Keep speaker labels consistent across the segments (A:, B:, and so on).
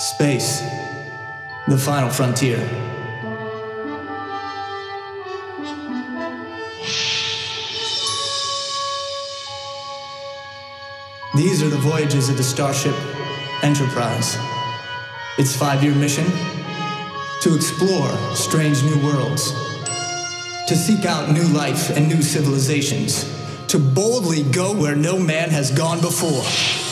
A: Space, the final frontier. These are the voyages of the Starship Enterprise. Its 5-year mission: to explore strange new worlds, to seek out new life and new civilizations, to boldly go where no man has gone before.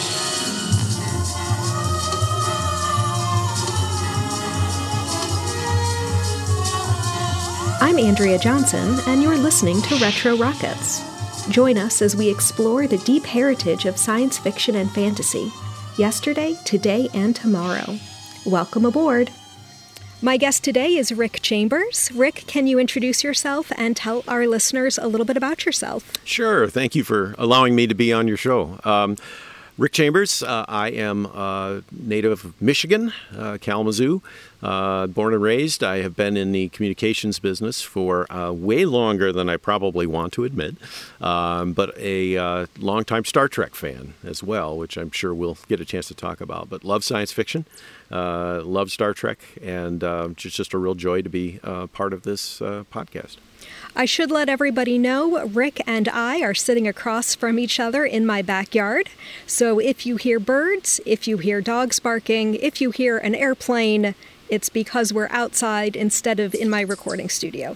B: I'm Andrea Johnson, and you're listening to Retro Rockets. Join us as we explore the deep heritage of science fiction and fantasy, yesterday, today, and tomorrow. Welcome aboard. My guest today is Rick Chambers. Rick, can you introduce yourself and tell our listeners a little bit about yourself?
C: Sure. Thank you for allowing me to be on your show. Rick Chambers, I am native of Michigan, Kalamazoo, born and raised. I have been in the communications business for way longer than I probably want to admit, but a longtime Star Trek fan as well, which I'm sure we'll get a chance to talk about. But love science fiction, love Star Trek, and it's just a real joy to be part of this podcast.
B: I should let everybody know Rick and I are sitting across from each other in my backyard. So if you hear birds, if you hear dogs barking, if you hear an airplane, it's because we're outside instead of in my recording studio.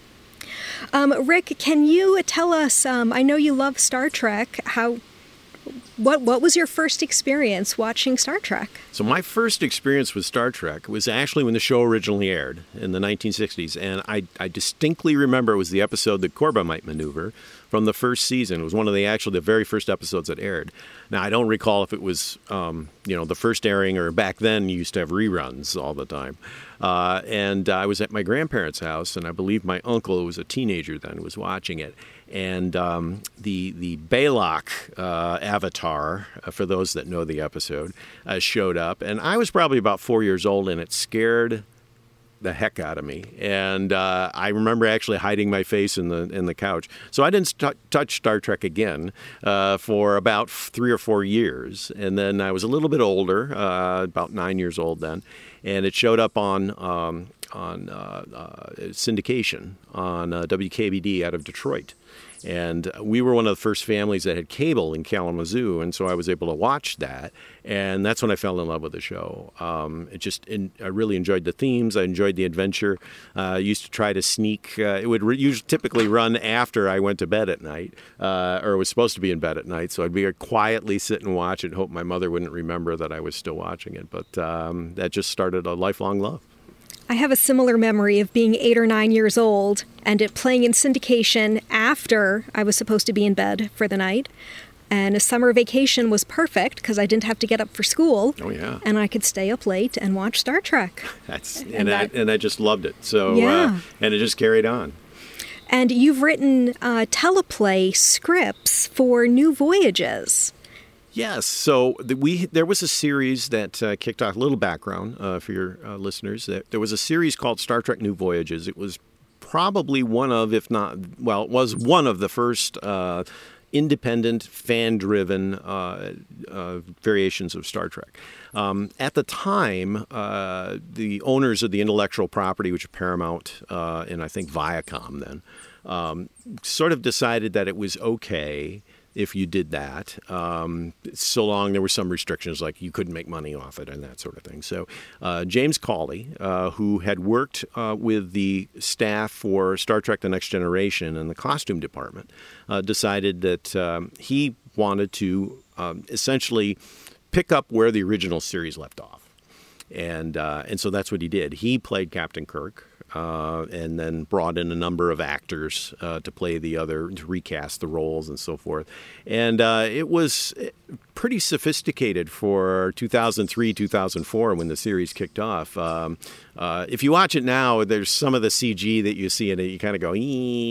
B: Rick, can you tell us, I know you love Star Trek, what was your first experience watching Star Trek?
C: So my first experience with Star Trek was actually when the show originally aired in the 1960s. And I distinctly remember it was the episode, The Corbomite Maneuver, from the first season. It was one of the very first episodes that aired. Now, I don't recall if it was, the first airing, or back then you used to have reruns all the time. And I was at my grandparents' house, and I believe my uncle, who was a teenager then, was watching it. And the Balok avatar, for those that know the episode, showed up. And I was probably about 4 years old, and it scared the heck out of me. And I remember actually hiding my face in the couch. So I didn't touch Star Trek again for about 3 or 4 years. And then I was a little bit older, about 9 years old then. And it showed up on syndication on WKBD out of Detroit. And we were one of the first families that had cable in Kalamazoo, and so I was able to watch that. And that's when I fell in love with the show. I really enjoyed the themes. I enjoyed the adventure. I used to try to sneak. It would typically run after I went to bed at night, or was supposed to be in bed at night. So I'd be quietly sit and watch and hope my mother wouldn't remember that I was still watching it. But that just started a lifelong love.
B: I have a similar memory of being 8 or 9 years old and it playing in syndication after I was supposed to be in bed for the night. And a summer vacation was perfect because I didn't have to get up for school.
C: Oh, yeah.
B: And I could stay up late and watch Star Trek.
C: I just loved it. So,
B: yeah.
C: And it just carried on.
B: And you've written teleplay scripts for New Voyages.
C: Yes. So there was a series that kicked off, a little background for your listeners. There was a series called Star Trek New Voyages. It was probably one of, it was one of the first independent, fan-driven variations of Star Trek. At the time, the owners of the intellectual property, which are Paramount and I think Viacom then, sort of decided that it was okay if you did that, so long there were some restrictions, like you couldn't make money off it and that sort of thing. So James Cawley, who had worked with the staff for Star Trek The Next Generation in the costume department, decided that he wanted to essentially pick up where the original series left off. And so that's what he did. He played Captain Kirk. And then brought in a number of actors to play to recast the roles and so forth. And it was pretty sophisticated for 2003, 2004 when the series kicked off. If you watch it now, there's some of the CG that you see in it, you kind of go,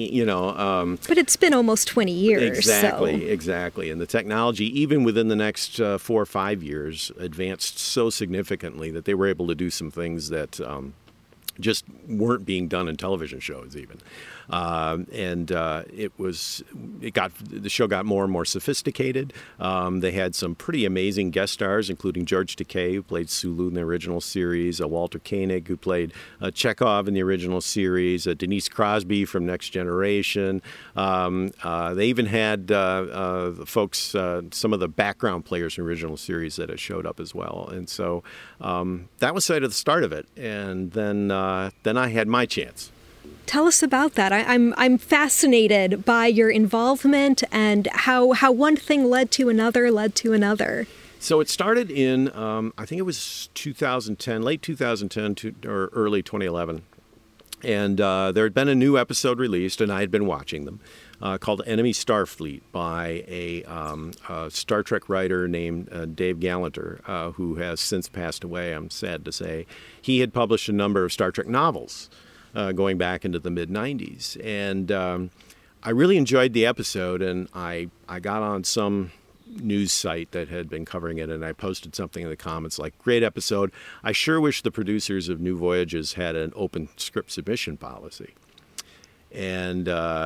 C: But
B: it's been almost 20 years.
C: Exactly. And the technology, even within the next 4 or 5 years, advanced so significantly that they were able to do some things that just weren't being done in television shows even. The show got more and more sophisticated. They had some pretty amazing guest stars, including George Takei, who played Sulu in the original series, Walter Koenig, who played Chekhov in the original series, Denise Crosby from Next Generation. They even had folks, some of the background players in the original series that had showed up as well. And so that was sort of the start of it. And then I had my chance.
B: Tell us about that. I'm fascinated by your involvement and how one thing led to another.
C: So it started in, I think it was 2010, late 2010 or early 2011. And there had been a new episode released, and I had been watching them, called Enemy Starfleet by a Star Trek writer named Dave Galanter, who has since passed away, I'm sad to say. He had published a number of Star Trek novels going back into the mid-'90s. And I really enjoyed the episode, and I got on some news site that had been covering it, and I posted something in the comments like, great episode. I sure wish the producers of New Voyages had an open script submission policy. And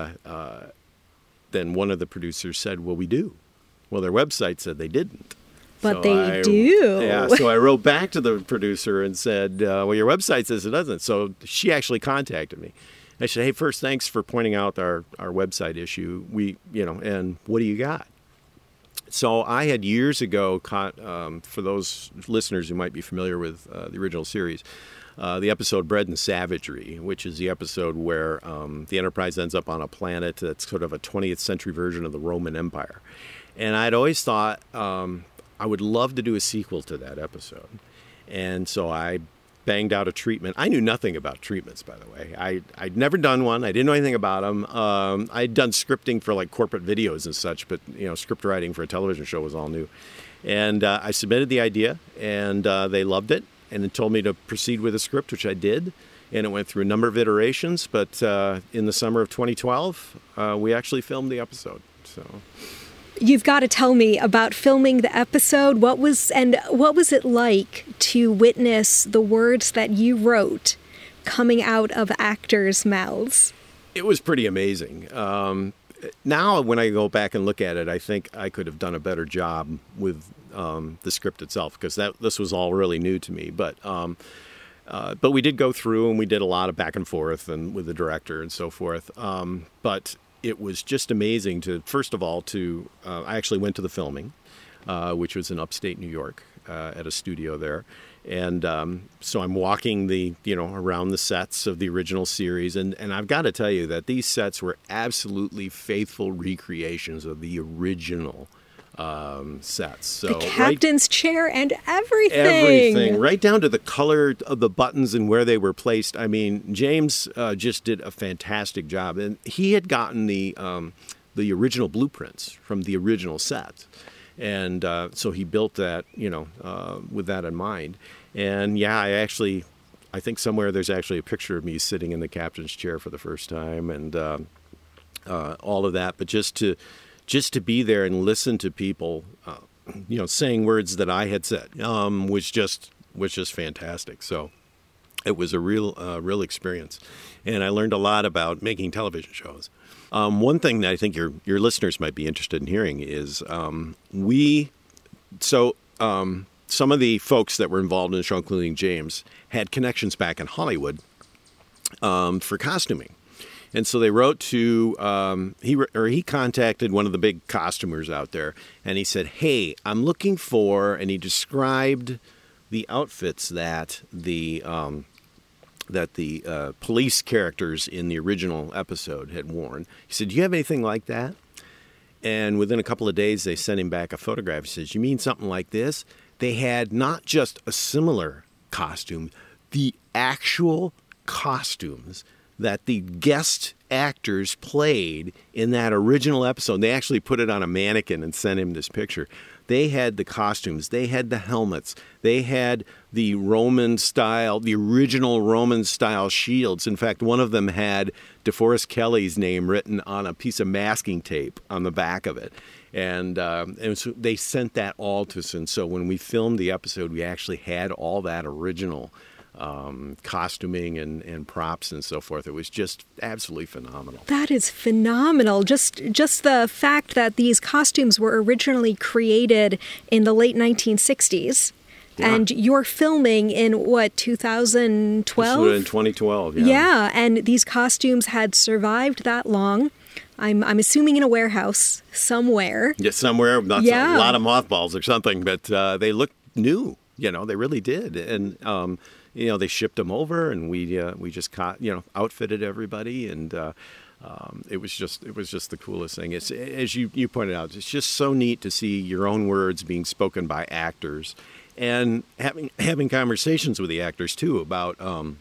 C: then one of the producers said, well, we do. Well, their website said they didn't.
B: But they do.
C: Yeah, so I wrote back to the producer and said, well, your website says it doesn't. So she actually contacted me. I said, hey, first, thanks for pointing out our website issue. And what do you got? So I had years ago caught, for those listeners who might be familiar with the original series, the episode Bread and Savagery, which is the episode where the Enterprise ends up on a planet that's sort of a 20th century version of the Roman Empire. And I'd always thought I would love to do a sequel to that episode. And so I banged out a treatment. I knew nothing about treatments, by the way. I'd never done one. I didn't know anything about them. I'd done scripting for like corporate videos and such, but script writing for a television show was all new. And I submitted the idea, and they loved it, and then told me to proceed with the script, which I did. And it went through a number of iterations, but in the summer of 2012, we actually filmed the episode. So.
B: You've got to tell me about filming the episode. What was it like to witness the words that you wrote coming out of actors' mouths?
C: It was pretty amazing. Now, when I go back and look at it, I think I could have done a better job with the script itself, because this was all really new to me. But we did go through, and we did a lot of back and forth and with the director and so forth. But it was just amazing to, first of all, I actually went to the filming, which was in upstate New York at a studio there. And so I'm walking around the sets of the original series. And I've got to tell you that these sets were absolutely faithful recreations of the original sets. So
B: the captain's chair and everything.
C: Everything, right down to the color of the buttons and where they were placed. I mean, James just did a fantastic job, and he had gotten the original blueprints from the original set, and so he built that, with that in mind. And yeah, I think somewhere there's actually a picture of me sitting in the captain's chair for the first time, and all of that. But just to be there and listen to people, saying words that I had said, was just fantastic. So it was a real experience, and I learned a lot about making television shows. One thing that I think your listeners might be interested in hearing is some of the folks that were involved in the show, including James, had connections back in Hollywood for costuming. And so they wrote to, he contacted one of the big costumers out there, and he said, hey, I'm looking for, and he described the outfits that the police characters in the original episode had worn. He said, do you have anything like that? And within a couple of days, they sent him back a photograph. He says, you mean something like this? They had not just a similar costume, the actual costumes that the guest actors played in that original episode. They actually put it on a mannequin and sent him this picture. They had the costumes, they had the helmets, they had the original Roman-style shields. In fact, one of them had DeForest Kelley's name written on a piece of masking tape on the back of it. And so they sent that all to us. And so when we filmed the episode, we actually had all that original costuming and props and so forth. It was just absolutely phenomenal.
B: That is phenomenal. Just the fact that these costumes were originally created in the late 1960s. Yeah. And you're filming in, 2012?
C: In 2012, yeah.
B: Yeah, and these costumes had survived that long. I'm assuming in a warehouse somewhere.
C: Yeah, somewhere. A lot of mothballs or something, but they looked new. They really did. And, they shipped them over, and we just outfitted everybody, and it was just the coolest thing. It's, as you pointed out, it's just so neat to see your own words being spoken by actors, and having conversations with the actors too about,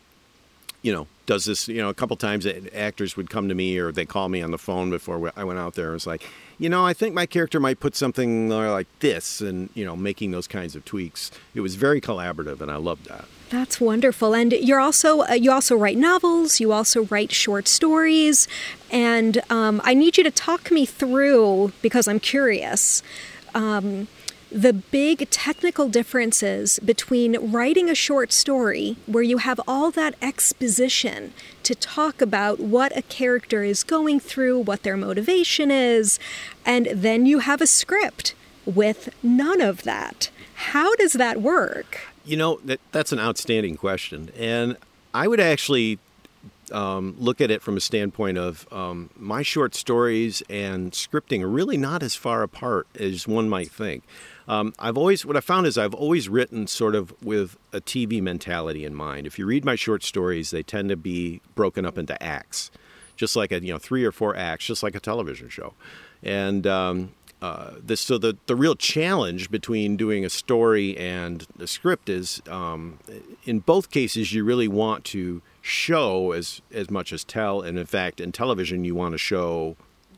C: does this, a couple times actors would come to me or they call me on the phone before I went out there. It was like, I think my character might put something like this, and, making those kinds of tweaks. It was very collaborative, and I loved that.
B: That's wonderful. And you also write novels, you also write short stories, and I need you to talk me through, because I'm curious, the big technical differences between writing a short story where you have all that exposition to talk about what a character is going through, what their motivation is, and then you have a script with none of that. How does that work?
C: That's an outstanding question. And I would actually look at it from a standpoint of my short stories and scripting are really not as far apart as one might think. What I found is I've always written sort of with a TV mentality in mind. If you read my short stories, they tend to be broken up into acts, just like 3 or 4 acts, just like a television show. And the real challenge between doing a story and a script is, in both cases, you really want to show as much as tell. And in fact, in television, you want to show,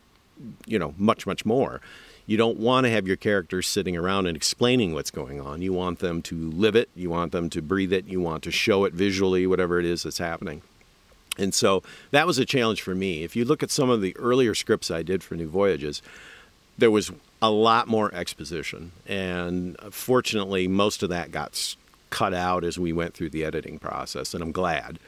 C: much, much more. You don't want to have your characters sitting around and explaining what's going on. You want them to live it. You want them to breathe it. You want to show it visually, whatever it is that's happening. And so that was a challenge for me. If you look at some of the earlier scripts I did for New Voyages, there was a lot more exposition. And fortunately, most of that got cut out as we went through the editing process, and I'm glad.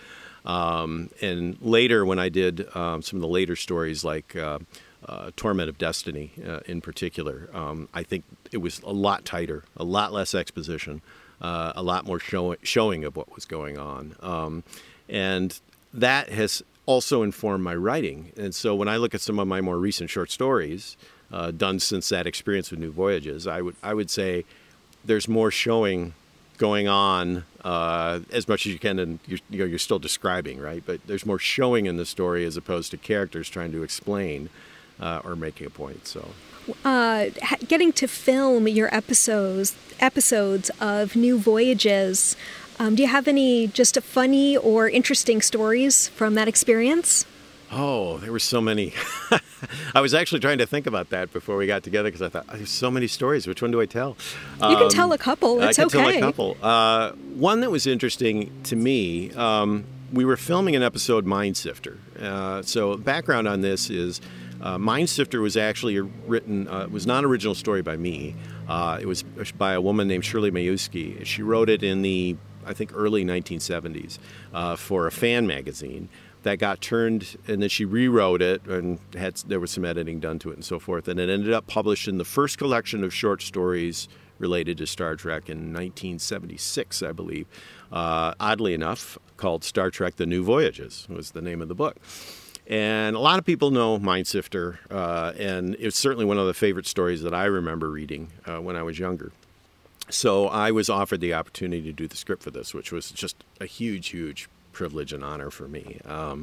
C: And later, when I did some of the later stories like Torment of Destiny in particular, I think it was a lot tighter, a lot less exposition, a lot more showing of what was going on. And that has also informed my writing. And so when I look at some of my more recent short stories done since that experience with New Voyages, I would say there's more showing going on as much as you can, and you're still describing, right? But there's more showing in the story as opposed to characters trying to explain or making a point. So,
B: getting to film your episodes of New Voyages, do you have any just funny or interesting stories from that experience?
C: Oh, there were so many. I was actually trying to think about that before we got together because I thought, there's so many stories. Which one do I tell?
B: You can tell a couple. It's okay.
C: I can tell a couple. One that was interesting to me, we were filming an episode, Mind Sifter. So background on this is Mind Sifter was actually written, it was not an original story by me. It was by a woman named Shirley Mayuski. She wrote it in the, I think, early 1970s for a fan magazine. That got turned, and then she rewrote it, and there was some editing done to it and so forth. And it ended up published in the first collection of short stories related to Star Trek in 1976, I believe. Oddly enough, called Star Trek: The New Voyages was the name of the book. And a lot of people know Mind Sifter, and it's certainly one of the favorite stories that I remember reading when I was younger. So I was offered the opportunity to do the script for this, which was just a huge, huge privilege and honor for me.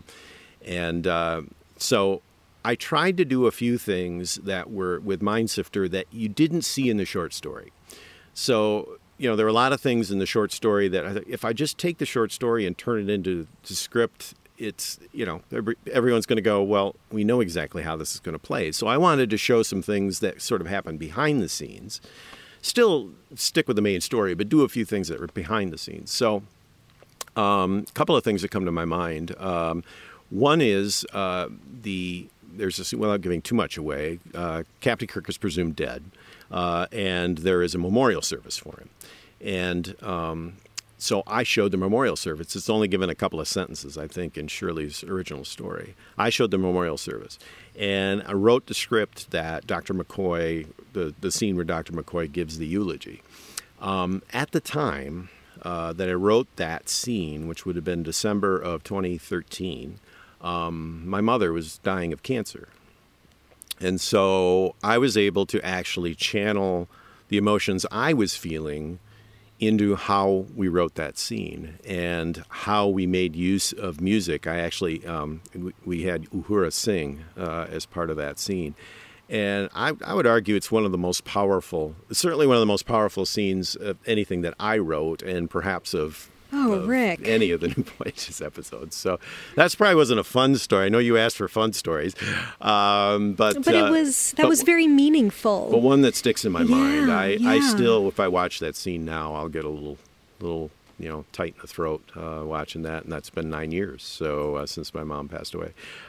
C: So I tried to do a few things that were with Mind Sifter that you didn't see in the short story. So, there were a lot of things in the short story that if I just take the short story and turn it into the script, it's, everyone's going to go, well, we know exactly how this is going to play. So I wanted to show some things that sort of happened behind the scenes. Still stick with the main story, but do a few things that were behind the scenes. So a couple of things that come to my mind. One is there's this, without giving too much away, Captain Kirk is presumed dead, and there is a memorial service for him. And so I showed the memorial service. It's only given a couple of sentences, I think, in Shirley's original story. I showed the memorial service. And I wrote the script that Dr. McCoy, the scene where Dr. McCoy gives the eulogy. At the time that I wrote that scene, which would have been December of 2013, my mother was dying of cancer. And so I was able to actually channel the emotions I was feeling into how we wrote that scene and how we made use of music. I actually, we had Uhura sing as part of that scene. And I would argue it's one of the most powerful, certainly one of the most powerful scenes of anything that I wrote, and perhaps of
B: Rick,
C: any of the New Voyages episodes. So that probably wasn't a fun story. I know you asked for fun stories, but
B: it was very meaningful.
C: But one that sticks in my mind. I still, if I watch that scene now, I'll get a little tight in the throat watching that, and that's been 9 years. So since my mom passed away.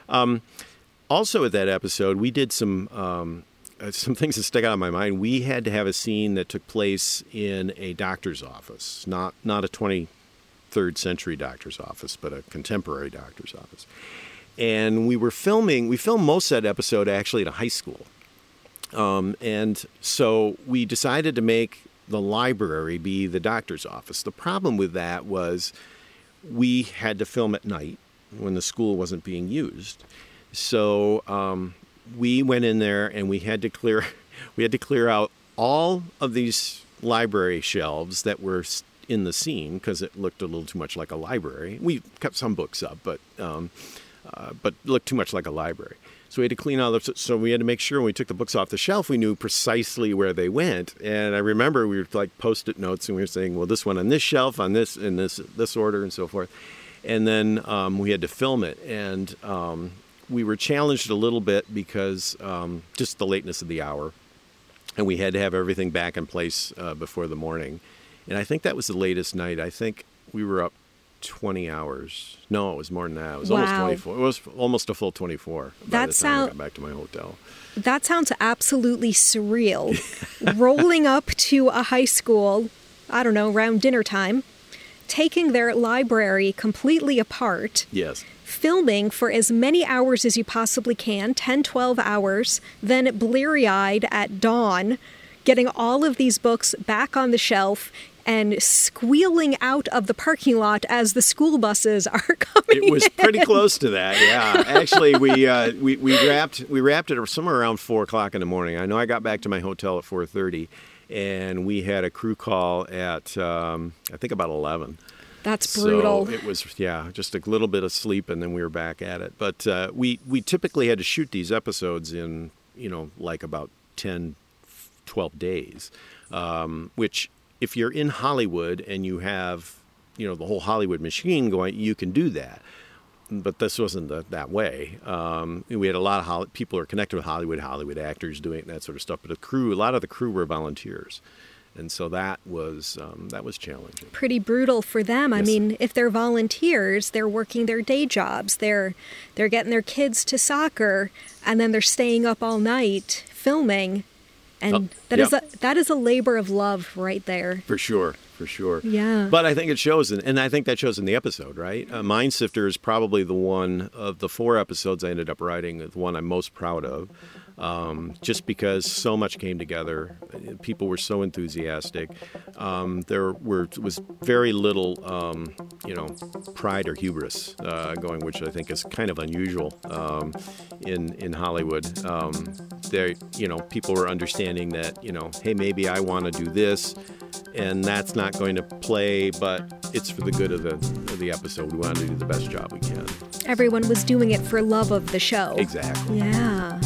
C: Also, at that episode, we did some things that stick out in my mind. We had to have a scene that took place in a doctor's office, not a 23rd century doctor's office, but a contemporary doctor's office. And we filmed most of that episode actually at a high school. And so we decided to make the library be the doctor's office. The problem with that was we had to film at night when the school wasn't being used. So we went in there and we had to clear out all of these library shelves that were in the scene because it looked a little too much like a library. We kept some books up, but looked too much like a library. So we had to clean all those. So we had to make sure when we took the books off the shelf, we knew precisely where they went. And I remember we were like Post-it notes, and we were saying, well, this one on this shelf, on this, in this order, and so forth. And then we had to film it, and we were challenged a little bit because just the lateness of the hour, and we had to have everything back in place before the morning. And I think that was the latest night. I think we were up 20 hours. No, it was more than that. It was almost 24. It was almost a full 24 by the time I got back to my hotel.
B: That sounds absolutely surreal. Rolling up to a high school, I don't know, around dinner time, taking their library completely apart.
C: Yes.
B: Filming for as many hours as you possibly can, 10, 12 hours, then bleary-eyed at dawn, getting all of these books back on the shelf and squealing out of the parking lot as the school buses are coming
C: in. It was pretty close to that, yeah. Actually, we wrapped it somewhere around 4 o'clock in the morning. I know I got back to my hotel at 4:30, and we had a crew call at, I think, about 11.
B: That's brutal.
C: So it was, just a little bit of sleep, and then we were back at it. But we typically had to shoot these episodes in, like about 10, 12 days, which if you're in Hollywood and you have, the whole Hollywood machine going, you can do that. But this wasn't that way. We had a lot of people who are connected with Hollywood actors doing that sort of stuff. But a lot of the crew were volunteers. And so that was challenging.
B: Pretty brutal for them. Yes. I mean, if they're volunteers, they're working their day jobs. They're getting their kids to soccer, and then they're staying up all night filming. And that is a labor of love right there.
C: For sure.
B: Yeah.
C: But I think it shows, and I think that shows in the episode, right? Mindsifter is probably the one of the 4 episodes I ended up writing, the one I'm most proud of. Just because so much came together. People were so enthusiastic. There was very little, pride or hubris going, which I think is kind of unusual in Hollywood. People were understanding that, hey, maybe I want to do this, and that's not going to play, but it's for the good of the episode. We want to do the best job we can.
B: Everyone was doing it for love of the show.
C: Exactly.
B: Yeah.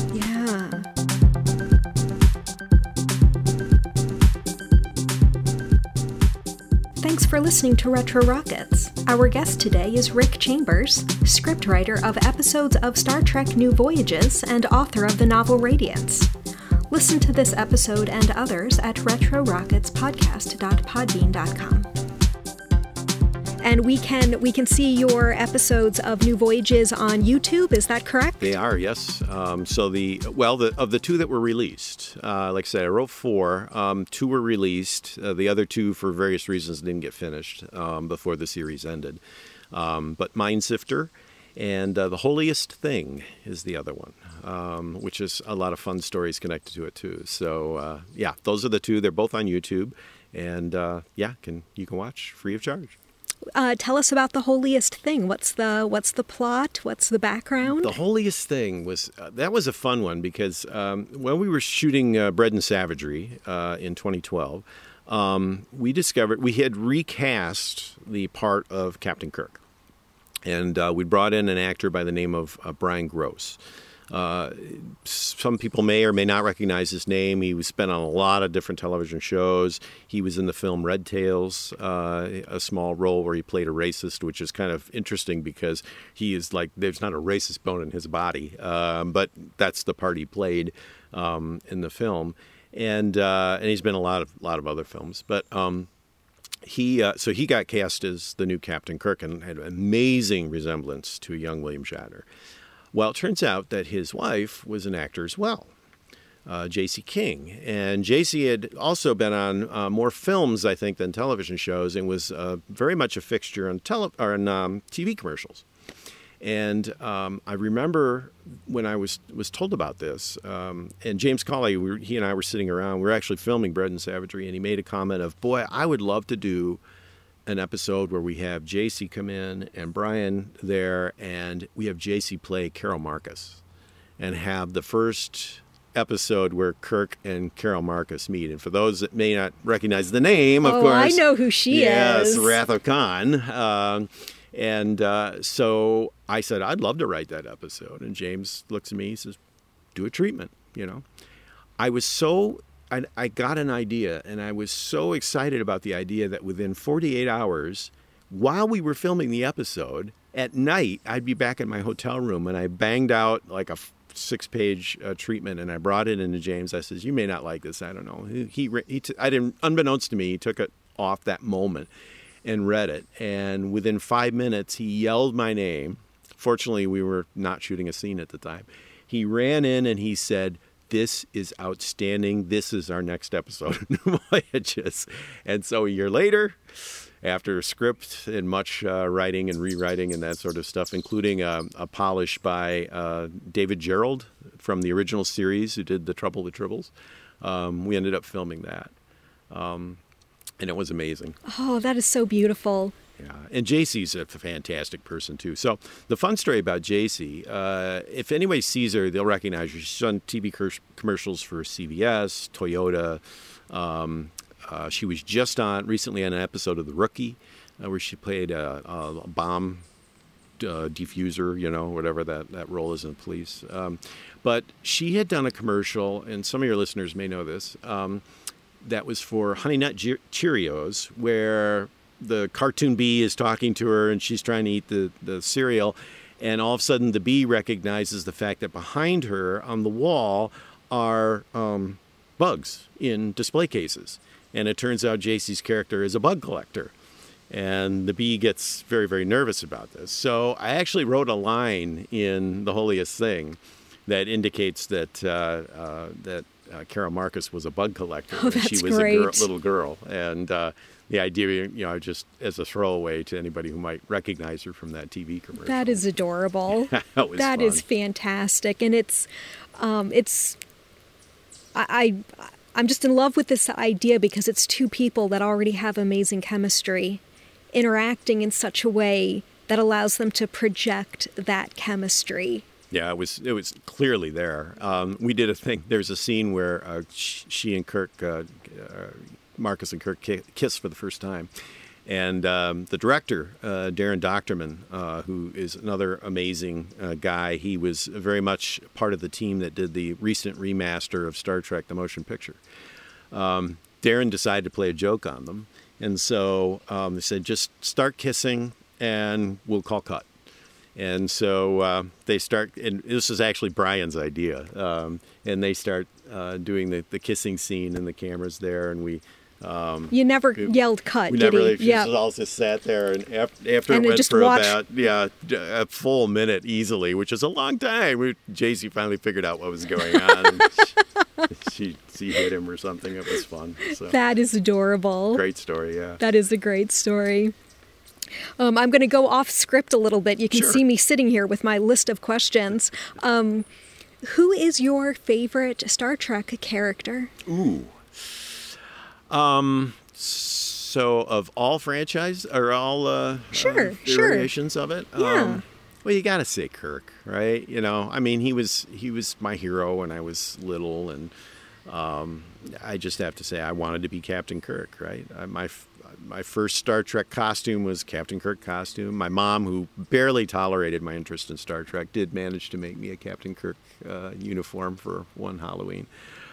B: Thanks for listening to Retro Rockets. Our guest today is Rick Chambers, scriptwriter of episodes of Star Trek New Voyages and author of the novel Radiance. Listen to this episode and others at retrorocketspodcast.podbean.com. And we can see your episodes of New Voyages on YouTube. Is that correct?
C: They are, yes. So of the two that were released, like I said, I wrote 4. 2 were released. The other 2, for various reasons, didn't get finished before the series ended. But Mind Sifter and The Holiest Thing is the other one, which is a lot of fun stories connected to it too. So those are the 2. They're both on YouTube, and you can watch free of charge.
B: Tell us about The Holiest Thing. What's the plot? What's the background?
C: The Holiest Thing was that was a fun one because when we were shooting Bread and Savagery in 2012, we discovered we had recast the part of Captain Kirk, and we brought in an actor by the name of Brian Gross. Some people may or may not recognize his name. He was spent on a lot of different television shows. He was in the film Red Tails, a small role where he played a racist, which is kind of interesting because he is like, there's not a racist bone in his body, but that's the part he played in the film. And he's been in a lot of other films. But he got cast as the new Captain Kirk and had an amazing resemblance to a young William Shatner. Well, it turns out that his wife was an actor as well, J.C. King. And J.C. had also been on more films, I think, than television shows, and was very much a fixture on TV commercials. And I remember when I was told about this, and James Cawley, he and I were sitting around. We were actually filming Bread and Savagery, and he made a comment of, boy, I would love to do an episode where we have J.C. come in and Brian there, and we have J.C. play Carol Marcus and have the first episode where Kirk and Carol Marcus meet. And for those that may not recognize the name, of course.
B: I know who she is.
C: Yes, Wrath of Khan. So I said, I'd love to write that episode. And James looks at me, he says, do a treatment, I got an idea, and I was so excited about the idea that within 48 hours, while we were filming the episode, at night, I'd be back in my hotel room, and I banged out like a 6-page treatment, and I brought it into James. I says, you may not like this, I don't know. Unbeknownst to me, he took it off that moment and read it, and within 5 minutes, he yelled my name. Fortunately, we were not shooting a scene at the time. He ran in and he said, this is outstanding. This is our next episode of New Voyages. And so a year later, after a script and much writing and rewriting and that sort of stuff, including a polish by David Gerald from the original series who did The Trouble with Tribbles, we ended up filming that. And it was amazing.
B: Oh, that is so beautiful.
C: Yeah, and JC's a fantastic person, too. So the fun story about JC, if anybody sees her, they'll recognize her. She's done TV commercials for CVS, Toyota. She was just recently on an episode of The Rookie, where she played a bomb diffuser, whatever that role is in the police. But she had done a commercial, and some of your listeners may know this, that was for Honey Nut Cheerios, where the cartoon bee is talking to her and she's trying to eat the cereal, and all of a sudden the bee recognizes the fact that behind her on the wall are bugs in display cases, and it turns out JC's character is a bug collector, and the bee gets very, very nervous about this. So I actually wrote a line in The Holiest Thing that indicates that Carol Marcus was a bug collector.
B: Oh, that's
C: she was
B: great.
C: a little girl, and the idea, just as a throwaway to anybody who might recognize her from that TV commercial.
B: That is adorable.
C: That
B: is fantastic, and I'm just in love with this idea because it's two people that already have amazing chemistry, interacting in such a way that allows them to project that chemistry.
C: Yeah, it was clearly there. We did a thing. There's a scene where she and Kirk. Marcus and Kirk kiss for the first time. And the director, Darren Dochterman, who is another amazing guy, he was very much part of the team that did the recent remaster of Star Trek, the motion picture. Darren decided to play a joke on them. And so they said, just start kissing and we'll call cut. And so they start, and this is actually Brian's idea, and they start doing the kissing scene, and the camera's there, and we
B: You never yelled cut,
C: We
B: did
C: never
B: he?
C: really, she all just sat there, and after
B: And
C: it went
B: just
C: for
B: watched.
C: about, a full minute easily, which is a long time, JC finally figured out what was going on. And she hit him or something. It was fun. So.
B: That is adorable.
C: Great story, yeah.
B: That is a great story. I'm going to go off script a little bit. You can
C: Sure.
B: see me sitting here with my list of questions. Who is your favorite Star Trek character?
C: Ooh. So of all franchise or all
B: Sure.
C: variations of it,
B: Yeah.
C: well, you got to say Kirk, right? I mean, he was my hero when I was little, and I just have to say I wanted to be Captain Kirk, right? My first Star Trek costume was Captain Kirk costume. My mom, who barely tolerated my interest in Star Trek, did manage to make me a Captain Kirk uniform for one Halloween.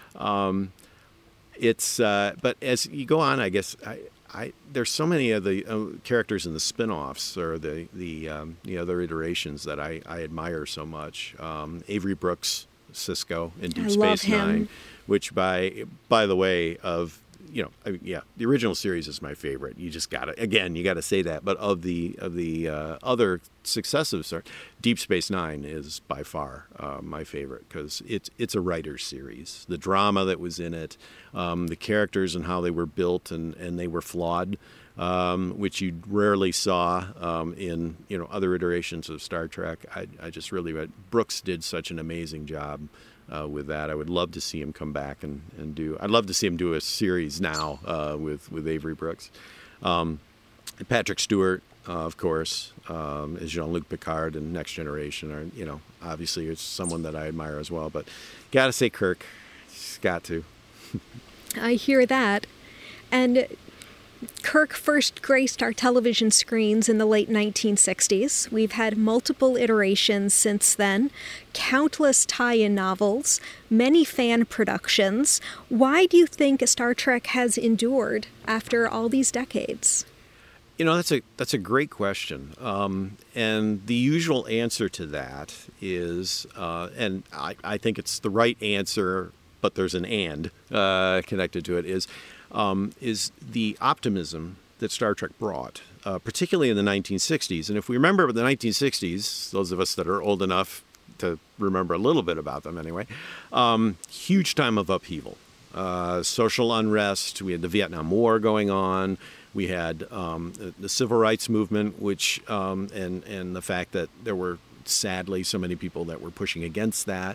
C: But as you go on, I guess there's so many of the characters in the spin-offs or the other iterations that I admire so much. Avery Brooks, Sisko in Deep Space Nine, which by the way the original series is my favorite. You just gotta say that. But of the other successive Deep Space Nine is by far my favorite because it's a writer's series. The drama that was in it, the characters and how they were built and they were flawed, which you rarely saw in other iterations of Star Trek. I just really Brooks did such an amazing job. With that, I would love to see him come back and do. I'd love to see him do a series now with Avery Brooks, Patrick Stewart, of course, as Jean-Luc Picard in Next Generation. Are obviously it's someone that I admire as well. But gotta say Kirk, just got to.
B: I hear that, and Kirk first graced our television screens in the late 1960s. We've had multiple iterations since then, countless tie-in novels, many fan productions. Why do you think Star Trek has endured after all these decades?
C: That's a great question, and the usual answer to that is, and I think it's the right answer, but there's an and connected to it, is the optimism that Star Trek brought, particularly in the 1960s. And if we remember the 1960s, those of us that are old enough to remember a little bit about them anyway, huge time of upheaval, social unrest. We had the Vietnam War going on. We had the Civil Rights Movement, which and the fact that there were sadly so many people that were pushing against that,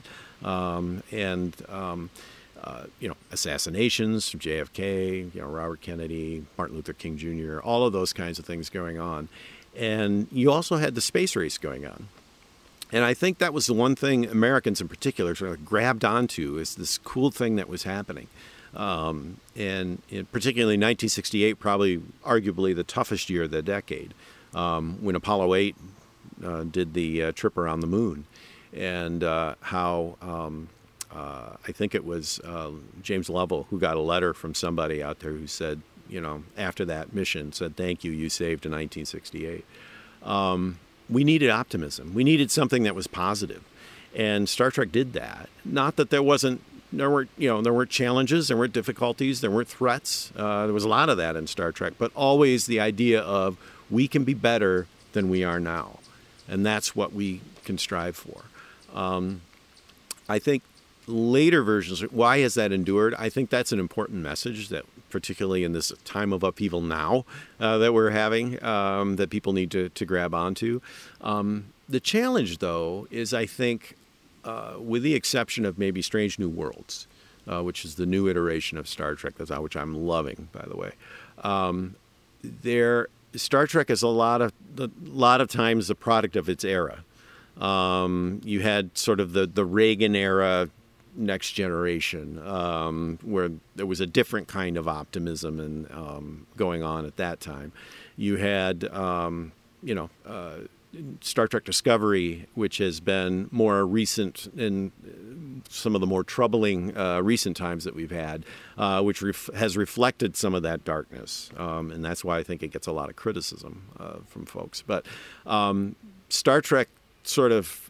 C: assassinations from JFK, Robert Kennedy, Martin Luther King Jr., all of those kinds of things going on. And you also had the space race going on. And I think that was the one thing Americans in particular sort of grabbed onto, is this cool thing that was happening. And particularly 1968, probably arguably the toughest year of the decade, when Apollo 8 did the trip around the moon, and how I think it was James Lovell who got a letter from somebody out there who said, after that mission, said, "Thank you, you saved in 1968." We needed optimism. We needed something that was positive, and Star Trek did that. Not that there weren't challenges, there weren't difficulties, there weren't threats. There was a lot of that in Star Trek, but always the idea of we can be better than we are now, and that's what we can strive for. I think later versions, why has that endured? I think that's an important message, that particularly in this time of upheaval now that we're having, that people need to grab onto. The challenge, though, is I think, with the exception of maybe Strange New Worlds, which is the new iteration of Star Trek, which I'm loving, by the way, Star Trek is a lot of times the product of its era. You had sort of the Reagan era, Next Generation, where there was a different kind of optimism and going on at that time. You had, Star Trek Discovery, which has been more recent in some of the more troubling recent times that we've had, which has reflected some of that darkness. And that's why I think it gets a lot of criticism from folks. But Star Trek sort of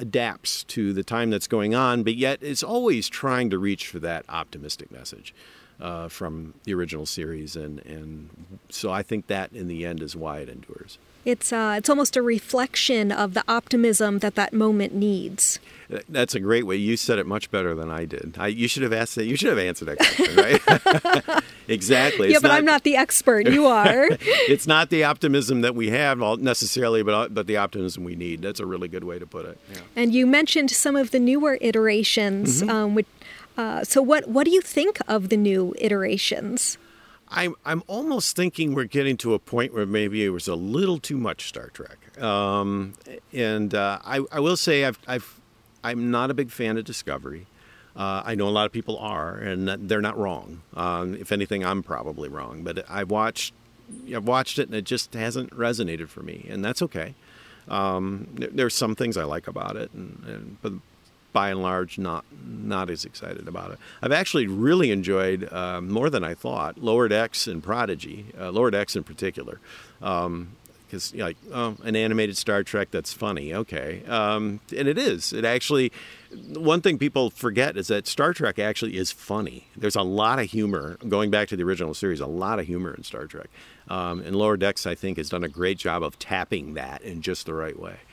C: adapts to the time that's going on, but yet is always trying to reach for that optimistic message. from the original series, and so I think that in the end is why it endures.
B: It's almost a reflection of the optimism that moment needs.
C: That's a great way. You said it much better than I did. You should have asked that. You should have answered that question, right? Exactly.
B: Yeah, but I'm not the expert. You are.
C: It's not the optimism that we have necessarily, but the optimism we need. That's a really good way to put it. Yeah.
B: And you mentioned some of the newer iterations. So what do you think of the new iterations?
C: I'm almost thinking we're getting to a point where maybe it was a little too much Star Trek. I will say I'm not a big fan of Discovery. I know a lot of people are, and they're not wrong. If anything, I'm probably wrong. But I've watched it, and it just hasn't resonated for me, and that's okay. There's some things I like about it, but by and large, not as excited about it. I've actually really enjoyed, more than I thought, Lower Decks and Prodigy, Lower Decks in particular. Because an animated Star Trek that's funny, okay. And it is. It actually, one thing people forget is that Star Trek actually is funny. There's a lot of humor, going back to the original series, a lot of humor in Star Trek. And Lower Decks, I think, has done a great job of tapping that in just the right way.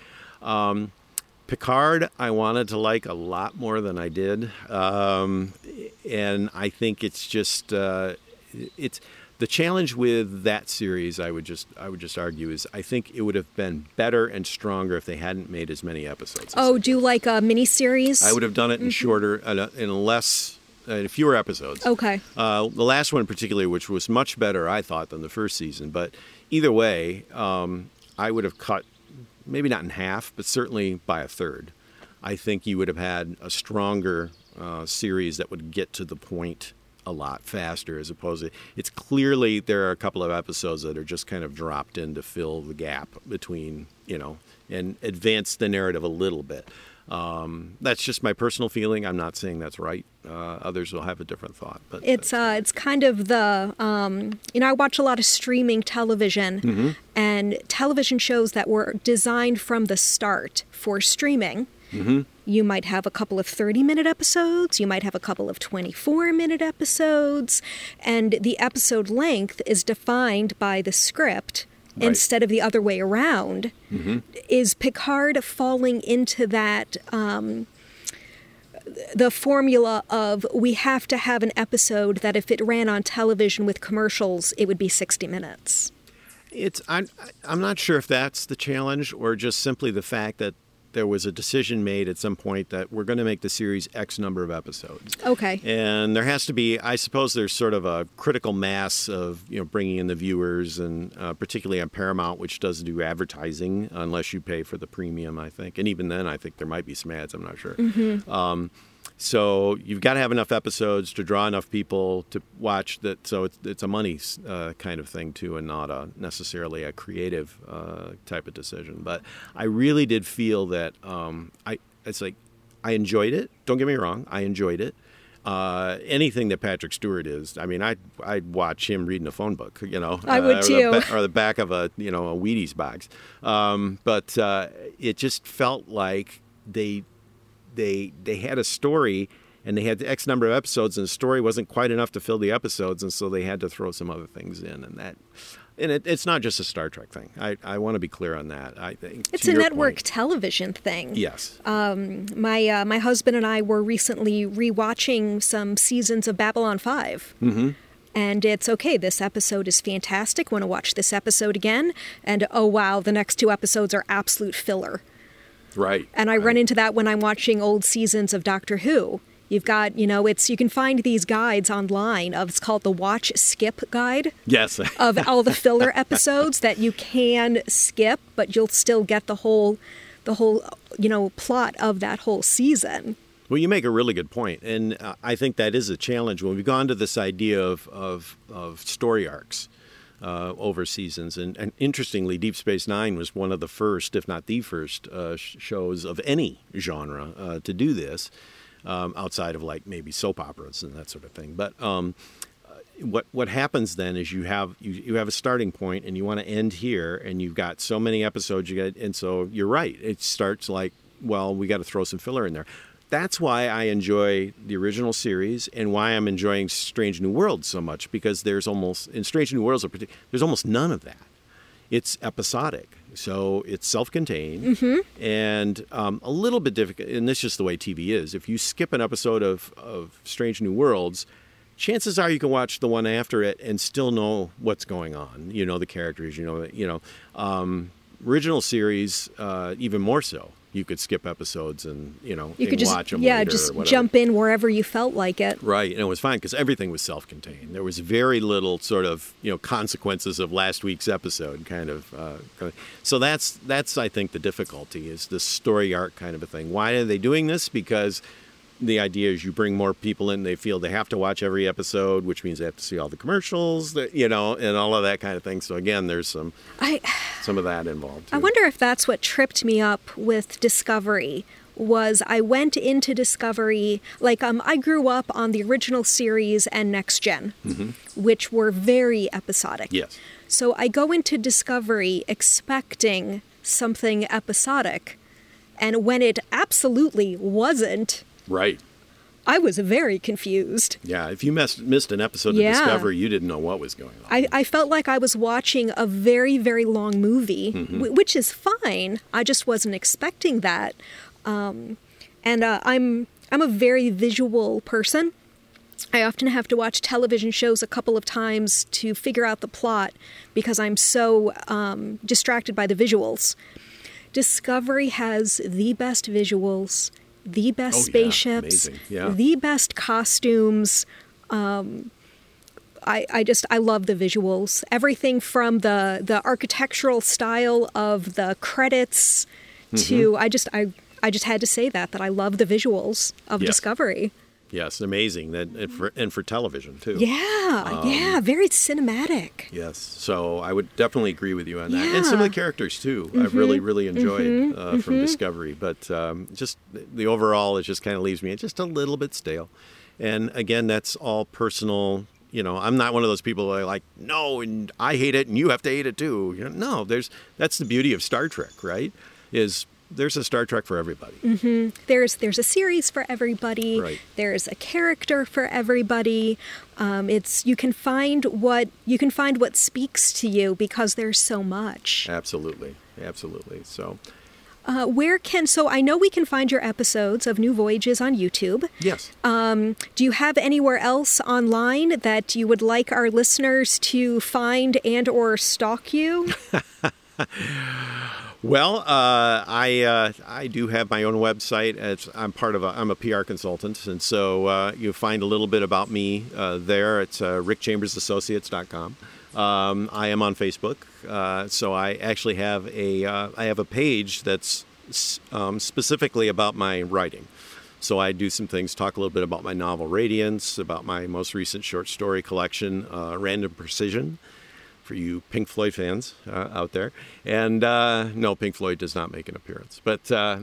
C: Picard, I wanted to like a lot more than I did. And I think it's just, it's the challenge with that series, I would just argue, is I think it would have been better and stronger if they hadn't made as many episodes.
B: Oh, do like a miniseries?
C: I would have done it in shorter, in fewer episodes.
B: Okay.
C: The last one particularly, which was much better, I thought, than the first season. But either way, I would have cut, maybe not in half, but certainly by a third. I think you would have had a stronger series that would get to the point a lot faster, as opposed to, it's clearly there are a couple of episodes that are just kind of dropped in to fill the gap between, and advance the narrative a little bit. That's just my personal feeling. I'm not saying that's right. Others will have a different thought. But
B: it's kind of the I watch a lot of streaming television, and television shows that were designed from the start for streaming. You might have a couple of 30-minute episodes. You might have a couple of 24-minute episodes, and the episode length is defined by the script. Right. Instead of the other way around. Is Picard falling into that, the formula of we have to have an episode that if it ran on television with commercials, it would be 60 minutes?
C: I'm not sure if that's the challenge or just simply the fact that there was a decision made at some point that we're going to make the series X number of episodes.
B: Okay.
C: And there has to be, I suppose there's sort of a critical mass of, bringing in the viewers, and particularly on Paramount, which does do advertising unless you pay for the premium, I think. And even then, I think there might be some ads, I'm not sure. So you've got to have enough episodes to draw enough people to watch that. So it's a money kind of thing too, and not necessarily a creative type of decision. But I really did feel that I enjoyed it. Don't get me wrong, I enjoyed it. Anything that Patrick Stewart is, I mean, I'd watch him reading a phone book,
B: I would too.
C: Or the back of a Wheaties box. But it just felt like they had a story, and they had X number of episodes, and the story wasn't quite enough to fill the episodes, and so they had to throw some other things in, and it's not just a Star Trek thing. I want to be clear on that. I think
B: it's a network television thing.
C: Yes.
B: My husband and I were recently rewatching some seasons of Babylon 5. And it's okay, this episode is fantastic, want to watch this episode again, and oh wow, the next two episodes are absolute filler.
C: Right.
B: And I run into that when I'm watching old seasons of Doctor Who. You've got, you can find these guides online it's called the Watch Skip Guide.
C: Yes.
B: Of all the filler episodes that you can skip, but you'll still get the whole plot of that whole season.
C: Well, you make a really good point, and I think that is a challenge when we've gone to this idea of story arcs. Over seasons. And interestingly, Deep Space Nine was one of the first, if not the first, shows of any genre to do this, outside of like maybe soap operas and that sort of thing. But what happens then is you have a starting point, and you want to end here, and you've got so many episodes and so you're right. It starts like, well, we got to throw some filler in there. that's why I enjoy the original series and why I'm enjoying Strange New Worlds so much, because in Strange New Worlds, there's almost none of that. It's episodic, so it's self-contained and a little bit difficult. And this is just the way TV is. If you skip an episode of Strange New Worlds, chances are you can watch the one after it and still know what's going on. You know the characters. Original series, even more so. You could skip episodes and watch them later
B: just
C: or whatever.
B: Jump in wherever you felt like it.
C: Right, and it was fine because everything was self-contained. There was very little sort of consequences of last week's episode, kind of. So that's I think the difficulty is the story arc kind of a thing. Why are they doing this? Because the idea is you bring more people in, they feel they have to watch every episode, which means they have to see all the commercials, and all of that kind of thing. So again, there's some of that involved too.
B: I wonder if that's what tripped me up with Discovery. Was I went into Discovery, I grew up on the original series and Next Gen, which were very episodic.
C: Yes.
B: So I go into Discovery expecting something episodic, and when it absolutely wasn't,
C: right,
B: I was very confused.
C: Yeah, if you missed an episode of Discovery, you didn't know what was going on.
B: I felt like I was watching a very, very long movie, which is fine. I just wasn't expecting that. I'm a very visual person. I often have to watch television shows a couple of times to figure out the plot because I'm so distracted by the visuals. Discovery has the best visuals, the best spaceships, the best costumes. I love the visuals. Everything from the architectural style of the credits to I just had to say that I love the visuals of Discovery.
C: Yes, amazing. And for television too.
B: Yeah, very cinematic.
C: Yes, so I would definitely agree with you on that. And some of the characters too, I've really enjoyed from Discovery. But just the overall, it just kind of leaves me just a little bit stale. And again, that's all personal. I'm not one of those people that are like, no, and I hate it, and you have to hate it too. No, that's the beauty of Star Trek, right? There's a Star Trek for everybody.
B: There's a series for everybody.
C: Right.
B: There's a character for everybody. You can find what speaks to you because there's so much.
C: Absolutely. So.
B: So I know we can find your episodes of New Voyages on YouTube.
C: Yes.
B: Do you have anywhere else online that you would like our listeners to find and or stalk you?
C: Well, I do have my own website. I'm a PR consultant, and so you find a little bit about me there. It's rickchambersassociates.com. I am on Facebook, so I actually have a page that's specifically about my writing. So I do some things, talk a little bit about my novel Radiance, about my most recent short story collection, Random Precision, for you Pink Floyd fans out there. And no, Pink Floyd does not make an appearance. But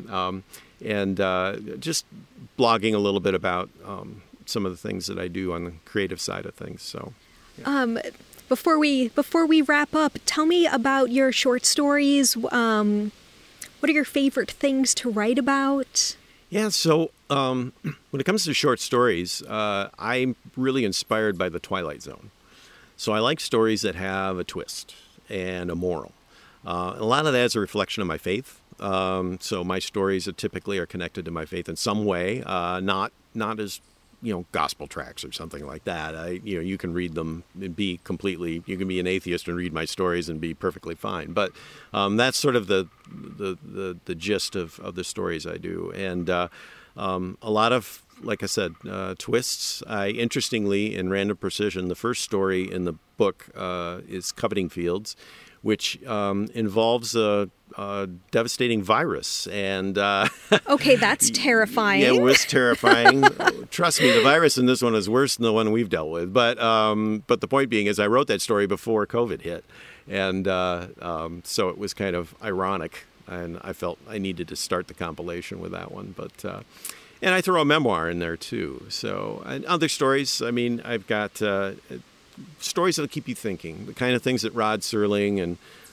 C: just blogging a little bit about some of the things that I do on the creative side of things. So, yeah.
B: Before we wrap up, tell me about your short stories. What are your favorite things to write about?
C: Yeah, so when it comes to short stories, I'm really inspired by the Twilight Zone. So I like stories that have a twist and a moral. A lot of that is a reflection of my faith. So my stories typically are connected to my faith in some way, not as gospel tracts or something like that. You can read them and you can be an atheist and read my stories and be perfectly fine. But that's sort of the gist of the stories I do. And a lot of, like I said, twists. Interestingly, in Random Precision, the first story in the book is Coveting Fields, which involves a devastating virus. And
B: okay, that's terrifying.
C: Yeah, it was terrifying. Trust me, the virus in this one is worse than the one we've dealt with. But the point being is I wrote that story before COVID hit. And so it was kind of ironic. And I felt I needed to start the compilation with that one. But and I throw a memoir in there, too. So, and other stories, I've got stories that'll keep you thinking, the kind of things that Rod Serling and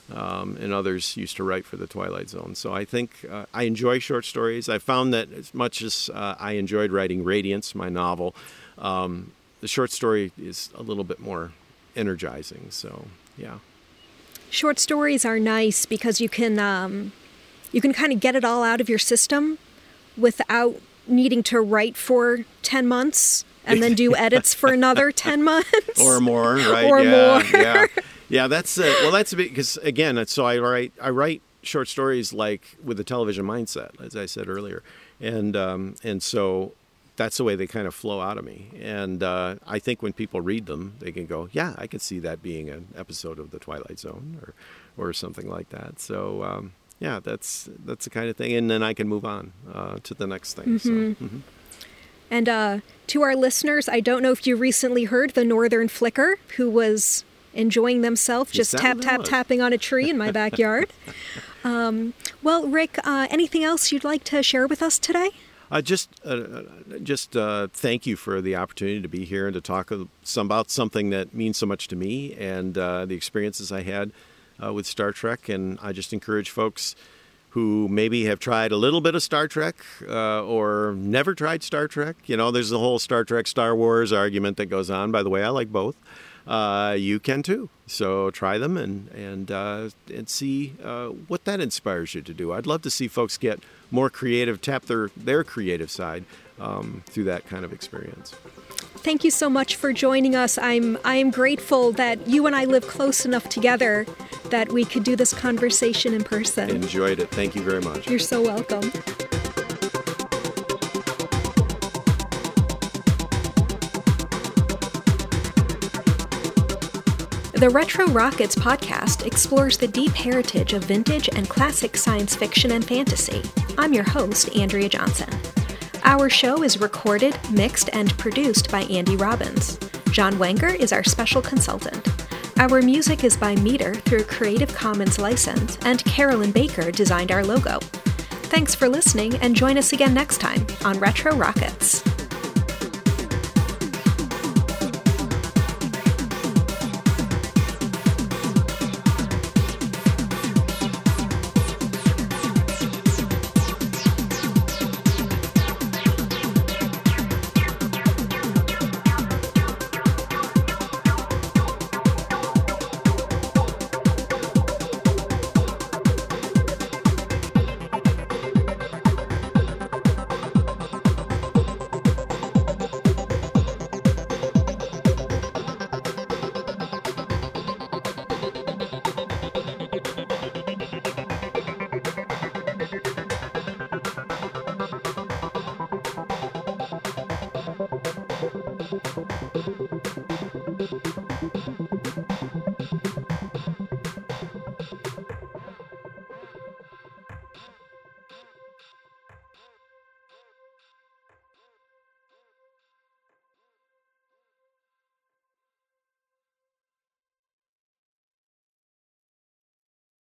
C: and others used to write for the Twilight Zone. So I think I enjoy short stories. I found that as much as I enjoyed writing Radiance, my novel, the short story is a little bit more energizing. So, yeah.
B: Short stories are nice because you can kind of get it all out of your system without needing to write for 10 months and then do edits for another 10 months.
C: Or more, right?
B: Or more.
C: Yeah. Yeah, that's that's a bit, because again, so I write short stories like with a television mindset, as I said earlier. And so that's the way they kind of flow out of me. And I think when people read them, they can go, yeah, I could see that being an episode of The Twilight Zone or something like that. So, yeah, that's the kind of thing. And then I can move on to the next thing.
B: Mm-hmm.
C: So,
B: And to our listeners, I don't know if you recently heard the Northern Flicker, who was enjoying themselves just tapping on a tree in my backyard. Well, Rick, anything else you'd like to share with us today?
C: Just thank you for the opportunity to be here and to talk about something that means so much to me and the experiences I had with Star Trek. And I just encourage folks who maybe have tried a little bit of Star Trek or never tried Star Trek. You know, there's the whole Star Trek, Star Wars argument that goes on. By the way, I like both. You can too. So try them and see what that inspires you to do. I'd love to see folks get more creative, tap their creative side through that kind of experience.
B: Thank you so much for joining us. I am grateful that you and I live close enough together that we could do this conversation in person.
C: Enjoyed it. Thank you very much.
B: You're so welcome. The Retro Rockets podcast explores the deep heritage of vintage and classic science fiction and fantasy. I'm your host, Andrea Johnson. Our show is recorded, mixed, and produced by Andy Robbins. John Wenger is our special consultant. Our music is by Meter through Creative Commons license, and Carolyn Baker designed our logo. Thanks for listening, and join us again next time on Retro Rockets. Thank you.